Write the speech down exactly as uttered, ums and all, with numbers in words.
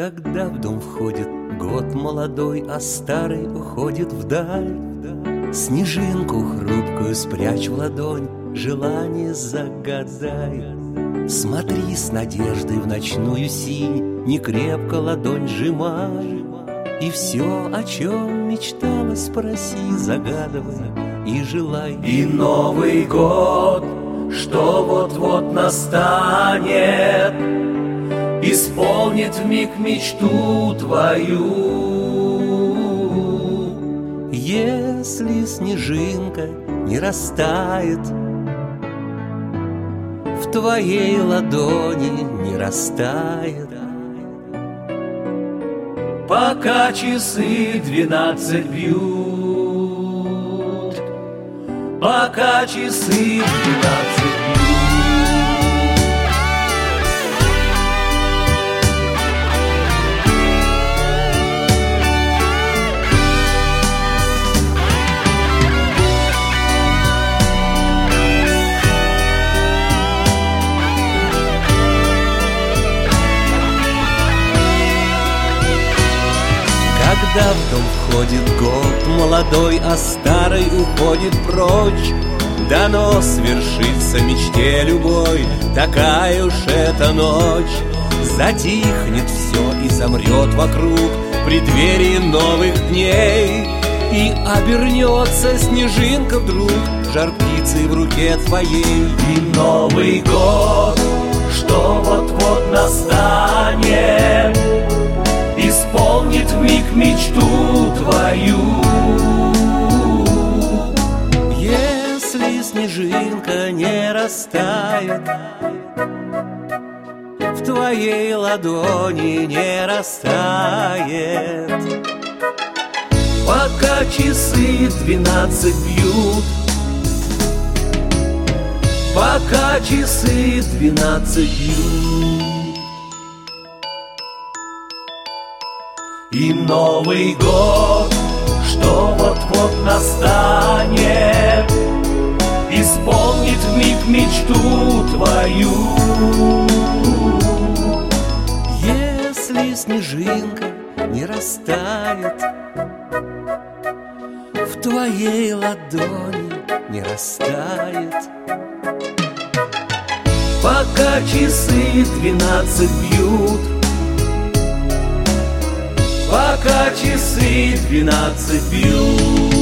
Когда в дом входит год молодой, а старый уходит вдаль, снежинку хрупкую спрячь в ладонь, желание загадай. Смотри с надеждой в ночную синь, не крепко ладонь сжимай, и все, о чем мечтала, спроси, загадывай и желай. И Новый год, что вот-вот настанет, исполнит вмиг мечту твою. Если снежинка не растает, в твоей ладони не растает, пока часы двенадцать бьют, пока часы двенадцать бьют. Когда в дом входит год молодой, а старый уходит прочь, дано свершится мечте любой, такая уж эта ночь. Затихнет все и замрет вокруг в преддверии новых дней, и обернется снежинка вдруг жар птицы в руке твоей. И Новый год, что вот-вот настанет, исполнит вмиг мечту твою. Если снежинка не растает, в твоей ладони не растает, пока часы двенадцать бьют, пока часы двенадцать бьют. И Новый год, что вот-вот настанет, исполнит вмиг мечту твою. Если снежинка не растает, в твоей ладони не растает, пока часы двенадцать бьют, пока часы двенадцать бьют.